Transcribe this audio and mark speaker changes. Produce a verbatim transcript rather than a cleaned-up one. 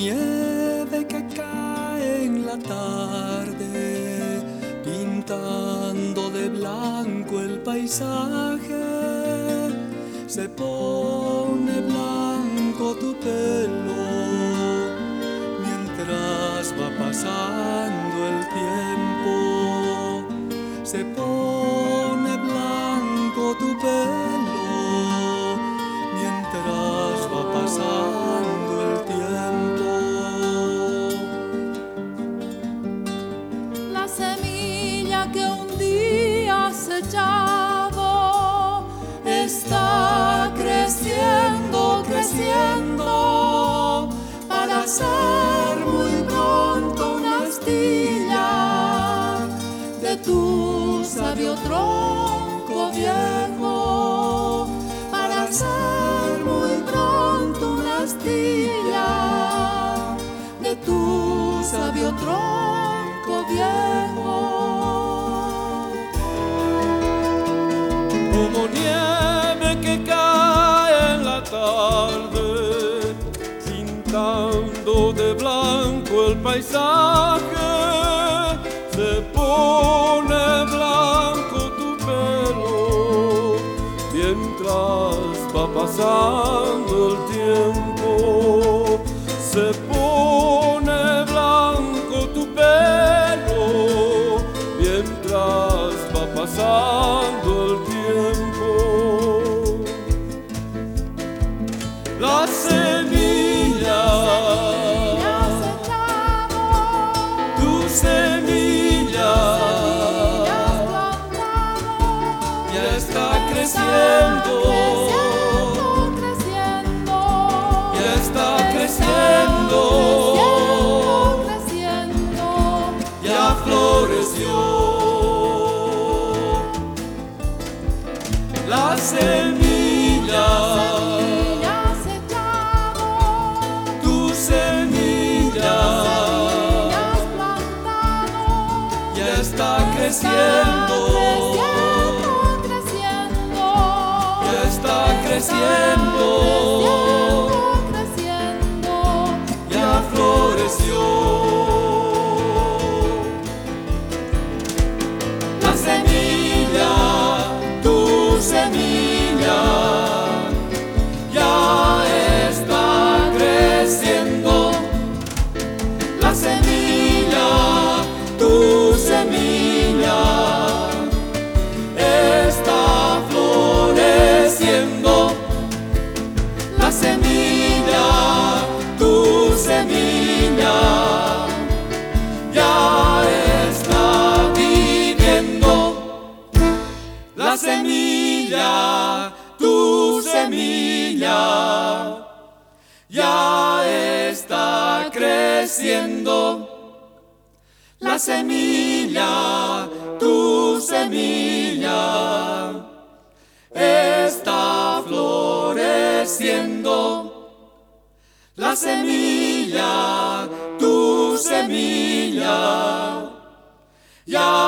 Speaker 1: nieve que cae en la tarde, pintando de blanco el paisaje. Se pone blanco tu pelo mientras va pasando el tiempo. Se pone blanco tu pelo mientras va pasando el tiempo.
Speaker 2: La semilla que un día has echado está creciendo, creciendo, para ser muy pronto una astilla de tu sabio tronco viejo, para ser muy pronto una astilla de tu sabio tronco viejo.
Speaker 3: Como nieve que cae en la tarde, pintando de blanco el paisaje, se pone blanco tu pelo mientras va pasando el tiempo. Se pone blanco tu pelo mientras va pasando el tiempo. La semilla, tu semilla, ya está creciendo, ya está creciendo, ya floreció. La semilla, tu semilla, ya está creciendo, ya está creciendo, ya floreció. La semilla, tu semilla, ya está creciendo. La semilla, tu semilla, está floreciendo. La semilla, tu semilla, ya está viviendo. La semilla, tu semilla, ya está creciendo. La semilla, tu semilla, está floreciendo. La semilla, tu semilla, ya